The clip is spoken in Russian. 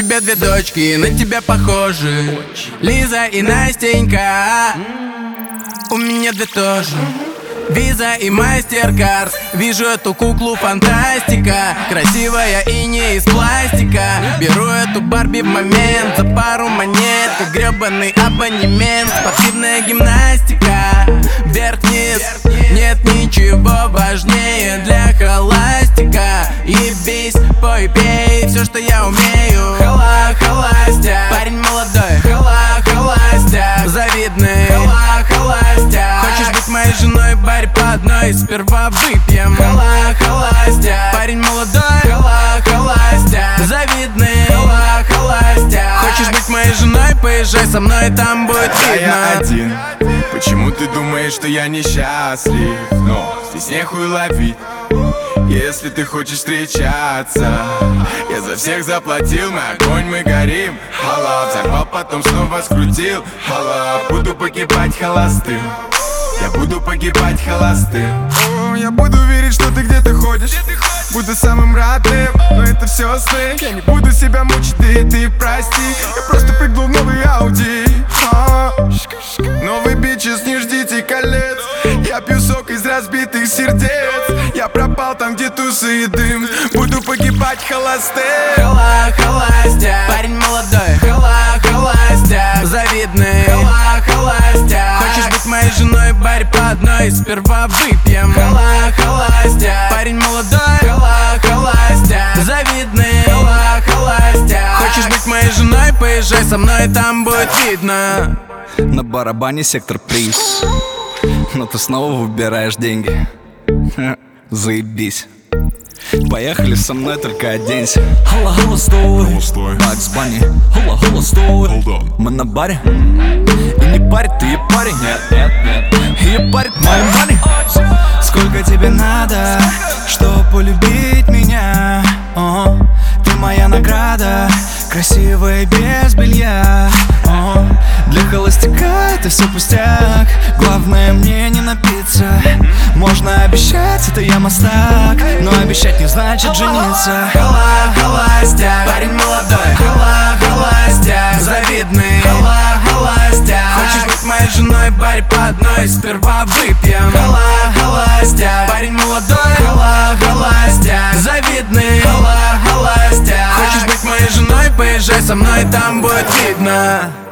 тебя две дочки, на тебя похожи, Лиза и Настенька. У меня две тоже, Виза и Мастеркард. Вижу эту куклу фантастика, красивая и не из пластика. Беру эту Барби в момент за пару монет, как гребаный абонемент. Спортивная гимнастика, вверх-вниз, нет ничего важнее для холастика. Ебись, пой, пей, все, что я умею. Холостяк, парень молодой, холостяк, завидный, холостяк. Хочешь быть моей женой, барь по одной, сперва выпьем. Холостяк, парень молодой, холостяк, завидный, холостяк. Хочешь быть моей женой, поезжай со мной, там будет видно. Я один, почему ты думаешь, что я несчастлив? Но здесь нехуй ловить, если ты хочешь встречаться. Я за всех заплатил, мы огонь, мы горим. Хала, взорвал, потом снова скрутил. Хала, буду погибать холостым, я буду погибать холостым. Я буду верить, что ты где-то ходишь, буду самым родным, но это все сны. Я не буду себя мучить, ты прости. Я просто прыгнул в новый Ауди. Новый бичес, не ждите колец. Я пью сок из разбитых сердец. Я пропал там, где тусы и дым. Буду погибать холостым. Холостяк, парень молодой, холостяк, завидный, холостяк. Хочешь быть моей женой, барь по одной, сперва выпьем. Холостяк, парень молодой, холостяк, завидный, холостяк. Хочешь быть моей женой, поезжай со мной, там будет видно. На барабане сектор приз, но ты снова выбираешь деньги. Заебись. Поехали со мной, только оденься. Холла, стой, Бакс Банни. Холла, стой. Мы на баре, и не парит, ты и парень. Нет, и парит мой мани. Сколько тебе надо, чтоб полюбить меня? Ты моя награда, красивая без белья. Для холостяка это все пустяк, главное мне не напиться. Можно обещать, это я мастак, но обещать не значит жениться. Холостяк, парень молодой, холостяк, завидный, холостяк. Хочешь быть моей женой, барь по одной, сперва выпьем. Холостяк, парень молодой, холостяк, завидный, холостяк. Хочешь быть моей женой, поезжай со мной, там будет видно.